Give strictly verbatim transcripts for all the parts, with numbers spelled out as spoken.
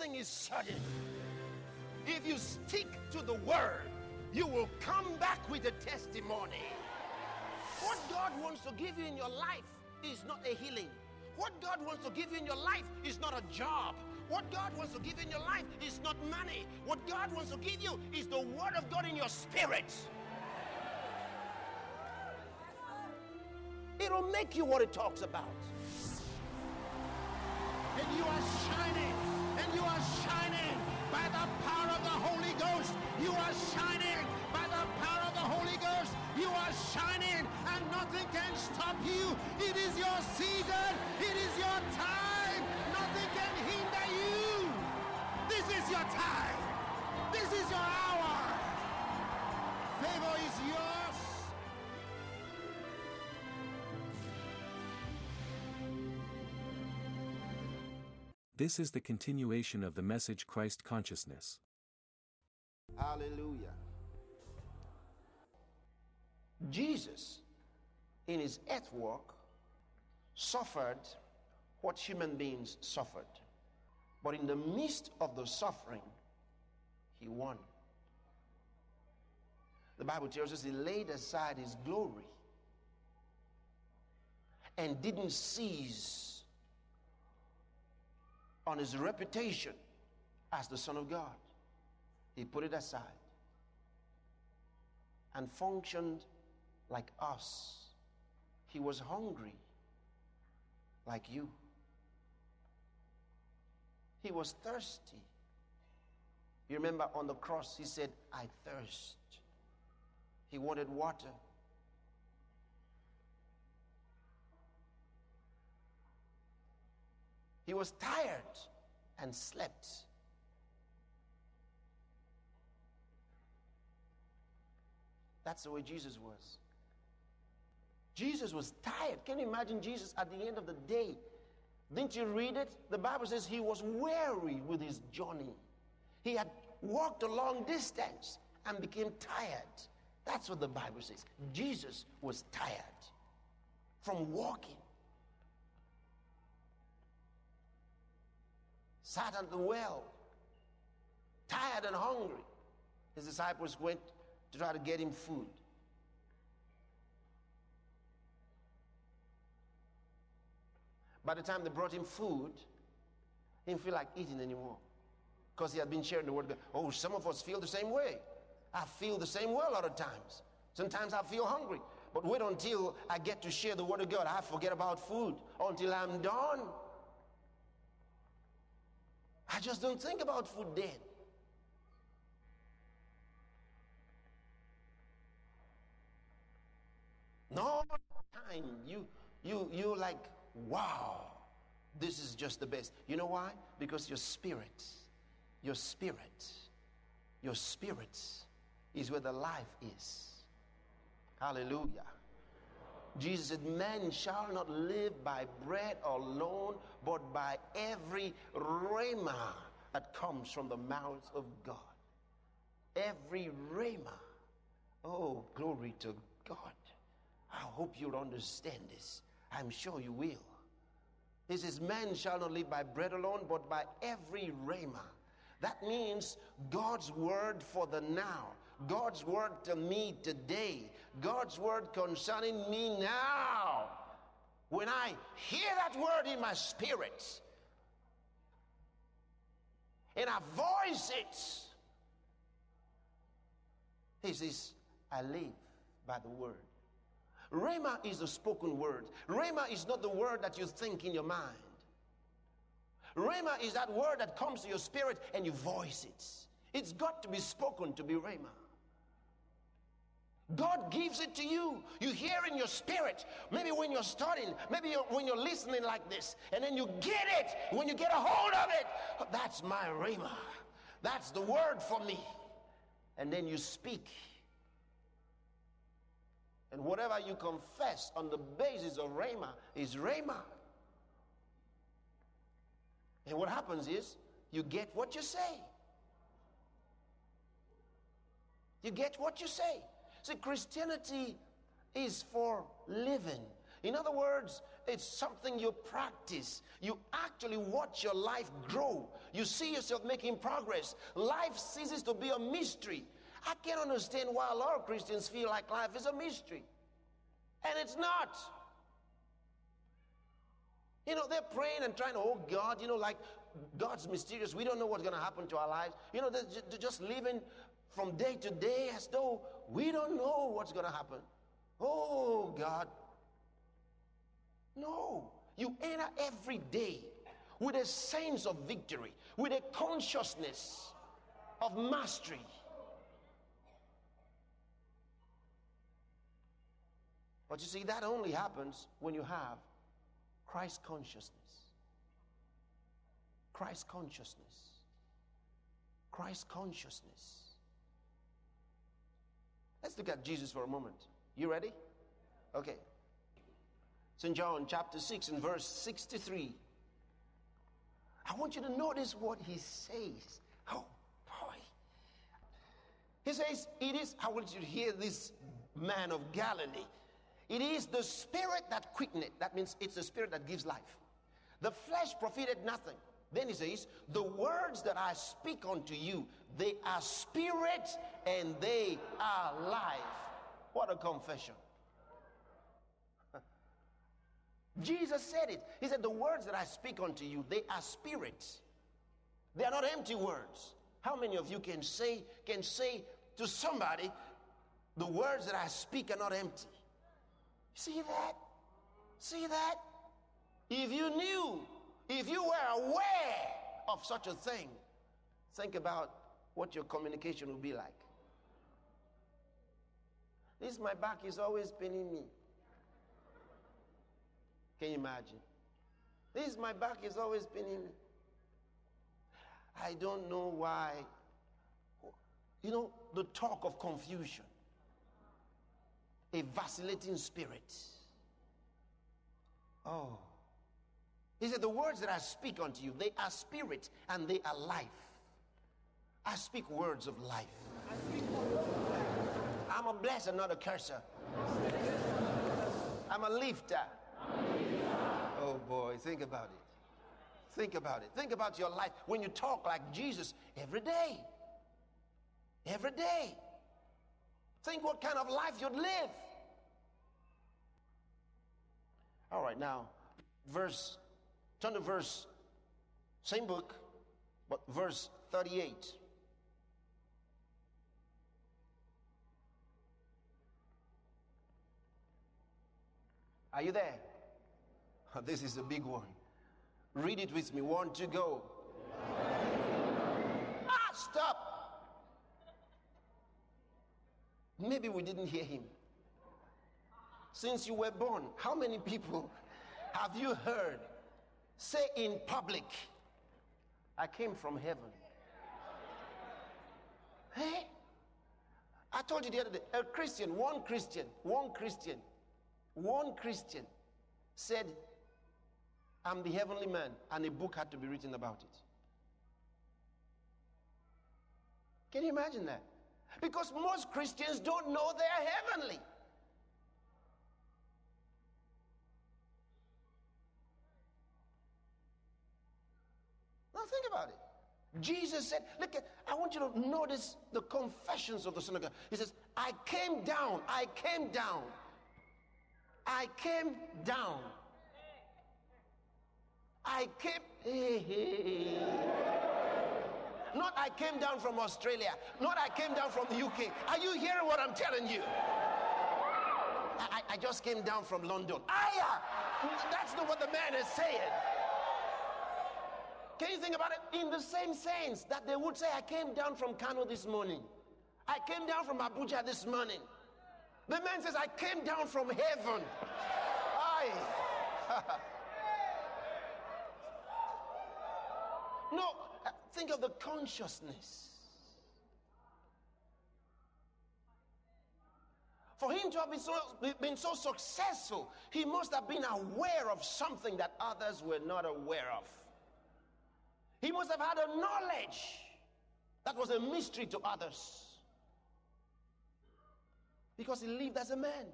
Nothing is sudden. If you stick to the word, you will come back with a testimony. What God wants to give you in your life is not a healing. What God wants to give you in your life is not a job. What God wants to give you in your life is not money. What God wants to give you is the word of God in your spirit. It'll make you what it talks about. And you are shining, and you are shining by the power of the Holy Ghost. You are shining by the power of the Holy Ghost. You are shining, and nothing can stop you. It is your season. It is your time. Nothing can hinder you. This is your time. This is your hour. Favor is yours. This is the continuation of the message Christ Consciousness. Hallelujah. Jesus, in his earth walk, suffered what human beings suffered. But in the midst of the suffering, he won. The Bible tells us he laid aside his glory and didn't seize on his reputation as the Son of God. He put it aside and functioned like us. He was hungry like you. He was thirsty. You remember on the cross he said, I thirst. He wanted water. He was tired and slept. That's the way Jesus was. Jesus was tired. Can you imagine Jesus at the end of the day? Didn't you read it? The Bible says he was weary with his journey. He had walked a long distance and became tired. That's what the Bible says. Jesus was tired from walking. Sat at the well, tired and hungry. His disciples went to try to get him food. By the time they brought him food, he didn't feel like eating anymore because he had been sharing the word of God. Oh, some of us feel the same way. I feel the same way a lot of times. Sometimes I feel hungry, but wait until I get to share the word of God. I forget about food until I'm done. I just don't think about food then. No time you you you like, wow, this is just the best. You know why? Because your spirit, your spirit, your spirit is where the life is. Hallelujah. Jesus said, man shall not live by bread alone, but by every rhema that comes from the mouth of God. Every rhema. Oh, glory to God. I hope you'll understand this. I'm sure you will. He says, man shall not live by bread alone, but by every rhema. That means God's word for the now. God's word to me today. God's word concerning me now. When I hear that word in my spirit and I voice it, he says, I live by the word. Rhema is the spoken word. Rhema is not the word that you think in your mind. Rhema is that word that comes to your spirit and you voice it. It's got to be spoken to be rhema. God gives it to you. You hear in your spirit. Maybe when you're studying, maybe you're, when you're listening like this, and then you get it. When you get a hold of it, that's my rhema. That's the word for me. And then you speak. And whatever you confess on the basis of rhema is rhema. And what happens is, you get what you say. You get what you say. See, Christianity is for living. In other words, it's something you practice. You actually watch your life grow. You see yourself making progress. Life ceases to be a mystery. I can't understand why a lot of Christians feel like life is a mystery. And it's not. You know, they're praying and trying to, oh God, you know, like God's mysterious. We don't know what's going to happen to our lives. You know, they're just living from day to day as though we don't know what's going to happen. Oh God. No. You enter every day with a sense of victory, with a consciousness of mastery. But you see, that only happens when you have Christ consciousness. Christ consciousness. Christ consciousness. Let's look at Jesus for a moment. You ready? Okay. Saint John chapter six and verse sixty-three. I want you to notice what he says. Oh, boy. He says, it is, I want you to hear this man of Galilee. It is the spirit that quickeneth. That means it's the spirit that gives life. The flesh profited nothing. Then he says, the words that I speak unto you, they are spirit and they are life. What a confession. Jesus said it. He said, the words that I speak unto you, they are spirits. They are not empty words. How many of you can say, can say to somebody, the words that I speak are not empty? See that? See that? If you knew, if you were aware of such a thing, think about what your communication would be like. This, my back is always paining me. Can you imagine? This, my back is always paining me. I don't know why. You know, the talk of confusion. A vacillating spirit. Oh. He said, the words that I speak unto you, they are spirit and they are life. I speak words of life. I'm a blesser, not a curser. I'm a lifter. Oh boy, think about it. Think about it. Think about your life when you talk like Jesus every day. Every day. Think what kind of life you'd live. All right, now, verse, turn to verse, same book, but verse thirty-eight. Are you there? Oh, this is a big one. Read it with me. One to go. Ah, stop. Maybe we didn't hear him. Since you were born, how many people have you heard say in public, I came from heaven? Hey? I told you the other day, a Christian, one Christian, one Christian, one Christian said, I'm the heavenly man, and a book had to be written about it. Can you imagine that? Because most Christians don't know they're heavenly. Now think about it. Jesus said, look, at, I want you to notice the confessions of the Son of God. He says, I came down, I came down, I came down. I came, hey, hey. Not I came down from Australia, not I came down from the U K. Are you hearing what I'm telling you? I, I just came down from London. Aya! That's not what the man is saying. Can you think about it? In the same sense that they would say, I came down from Kano this morning. I came down from Abuja this morning. The man says, I came down from heaven. Aye. No, think of the consciousness. For him to have been so, been so successful, he must have been aware of something that others were not aware of. He must have had a knowledge that was a mystery to others. Because he lived as a man.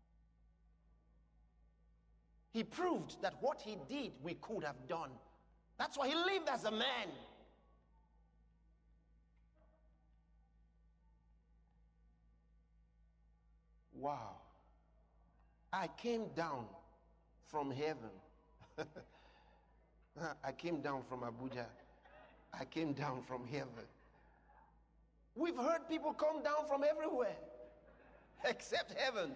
He proved that what he did, we could have done. That's why he lived as a man. Wow. I came down from heaven. I came down from Abuja. I came down from heaven. We've heard people come down from everywhere except heaven.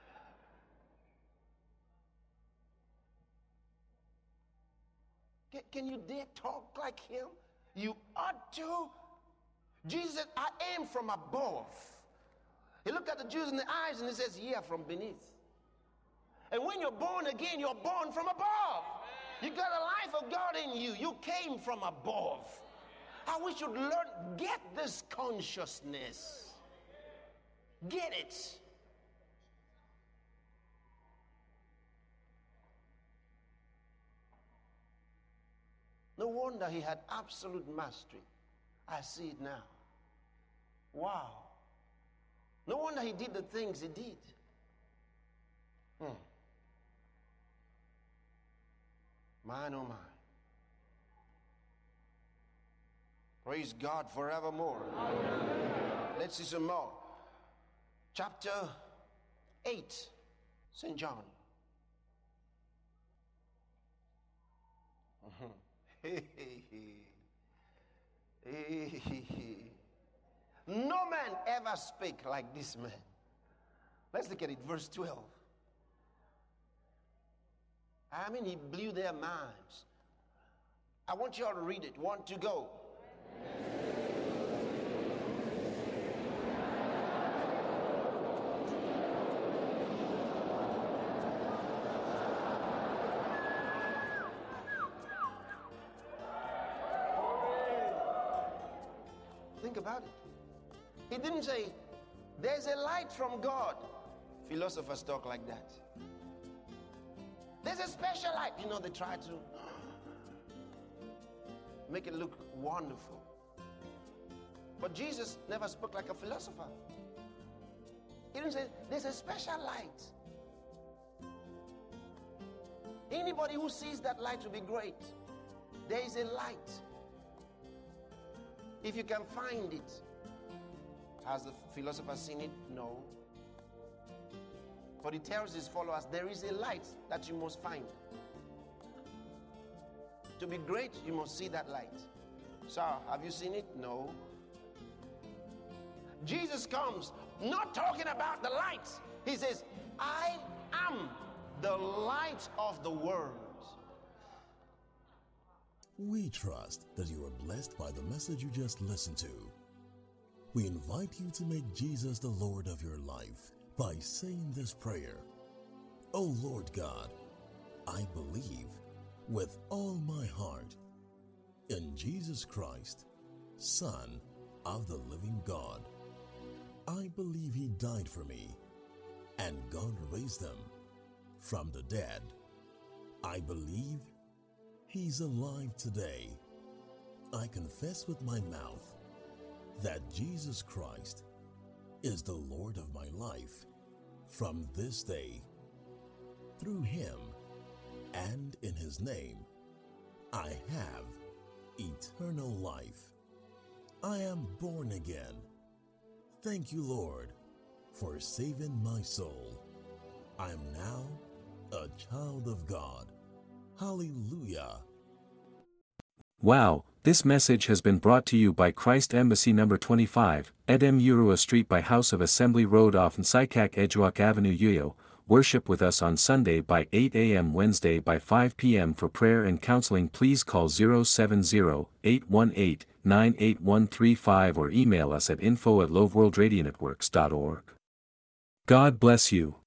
Can, can you dare talk like him? You ought to. Jesus said, I am from above. He looked at the Jews in the eyes and he says, yeah, from beneath. And when you're born again, you're born from above. You got a life of God in you. You came from above. How we should learn, get this consciousness. Get it. No wonder he had absolute mastery. I see it now. Wow. No wonder he did the things he did. Hmm. Mine, oh mine. Praise God forevermore. Amen. Let's see some more. Chapter eight, Saint John. No man ever spake like this man. Let's look at it, verse twelve. I mean, he blew their minds. I want you all to read it. One to go. Think about it. He didn't say, there's a light from God. Philosophers talk like that. There's a special light. You know, they try to make it look wonderful. But Jesus never spoke like a philosopher. He didn't say, there's a special light. Anybody who sees that light will be great. There is a light. If you can find it. Has the philosopher seen it? No. But he tells his followers, there is a light that you must find. To be great, you must see that light. Sir, have you seen it? No. Jesus comes, not talking about the light. He says, I am the light of the world. We trust that you are blessed by the message you just listened to. We invite you to make Jesus the Lord of your life by saying this prayer. Oh Lord God, I believe with all my heart in Jesus Christ, Son of the living God. I believe he died for me and God raised him from the dead. I believe he's alive today. I confess with my mouth that Jesus Christ is the Lord of my life from this day. Through him and in his name, I have eternal life. I am born again. Thank you, Lord, for saving my soul. I am now a child of God. Hallelujah. Wow, this message has been brought to you by Christ Embassy number twenty-five, Edem Urua Street by House of Assembly Road off Nsaikak Edgewack Avenue Uyo. Worship with us on Sunday by eight a m Wednesday by five p m For prayer and counseling please call zero seven zero, eight one eight, nine eight one three five or email us at info at loveworldradionetworks dot org. God bless you.